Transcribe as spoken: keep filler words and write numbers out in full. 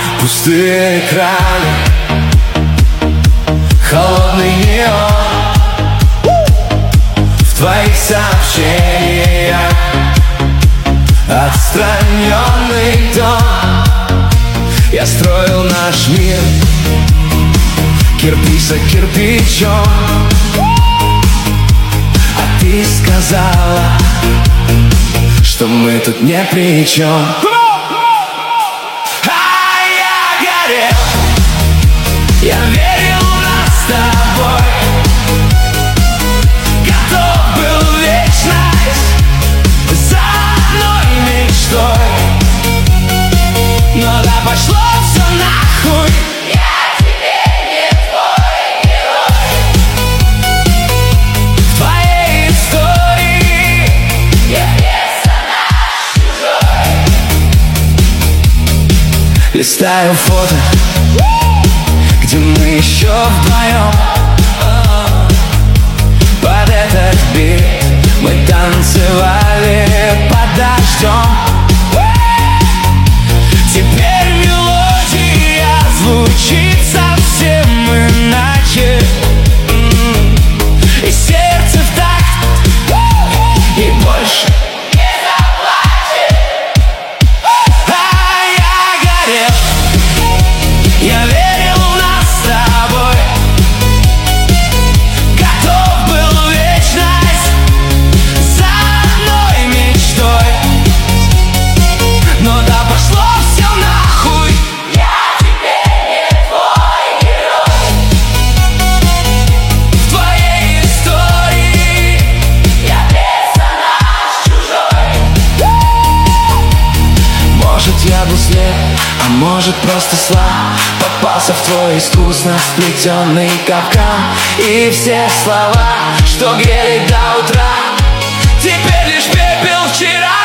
Пустые экраны, холодный неон, в твоих сообщениях отстраненный тон. Я строил наш мир кирпич за кирпичом, а ты сказала, что мы тут не при чем. Я верил в нас с тобой, готов был вечность за одной мечтой. Но да пошло все нахуй, я теперь не твой герой. В твоей истории я персонаж чужой. Листаю фото, где мы еще вдвоем. Под этот бит мы танцевали под дождем. Теперь мелодия звучит совсем иначе, и сердце в такт, и больше не заплачет. А я горел, я верил, я был слеп, а может просто слаб. Попался в твой искусно сплетенный капкан, и все слова, что грели до утра, теперь лишь пепел вчера.